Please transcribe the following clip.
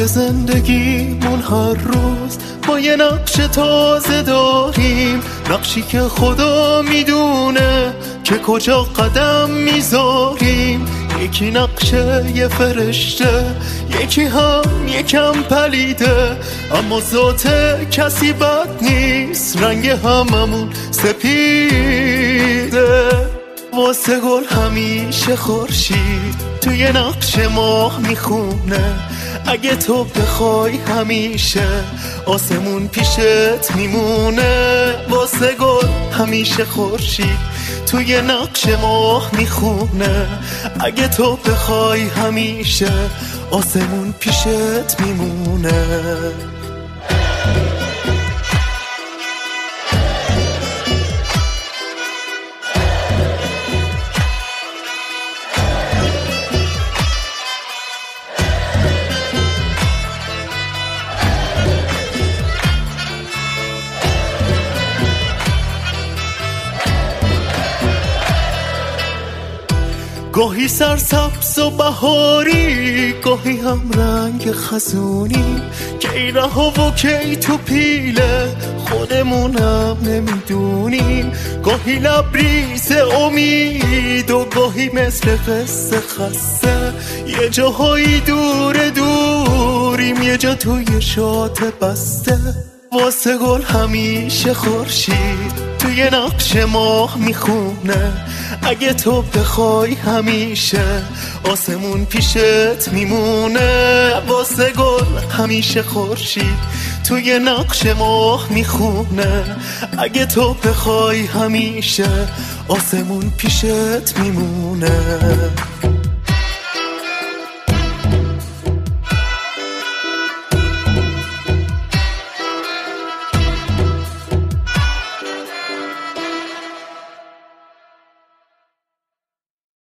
توی زندگیمون هر روز ما یه نقش تازه داریم، نقشی که خدا میدونه که کجا قدم میذاریم. یکی نقشه یه فرشته، یکی هم یکم پلیده، اما ذات کسی بد نیست، رنگ هممون سپیده. واسه گل همیشه خورشید توی نقش ماه میخونه، اگه تو بخوای همیشه آسمون پیشت میمونه. واسه گل همیشه خورشید توی نقش ماه میخونه، اگه تو بخوای همیشه آسمون پیشت میمونه. گاهی سرسبز و بهاری، گاهی هم رنگ خزونی، کی رها و کی تو پیله خودمونم نمیدونیم. گاهی لبریز امید و گاهی مثل قصه خسته، یه جاهایی دور دوریم، یه جا توی شات بسته. واسه گل همیشه خورشید توی نقش ماه میخونه، اگه تو بخوای همیشه آسمون پیشت میمونه. واسه گل همیشه خورشید توی نقش ماه میخونه، اگه تو بخوای همیشه آسمون پیشت میمونه.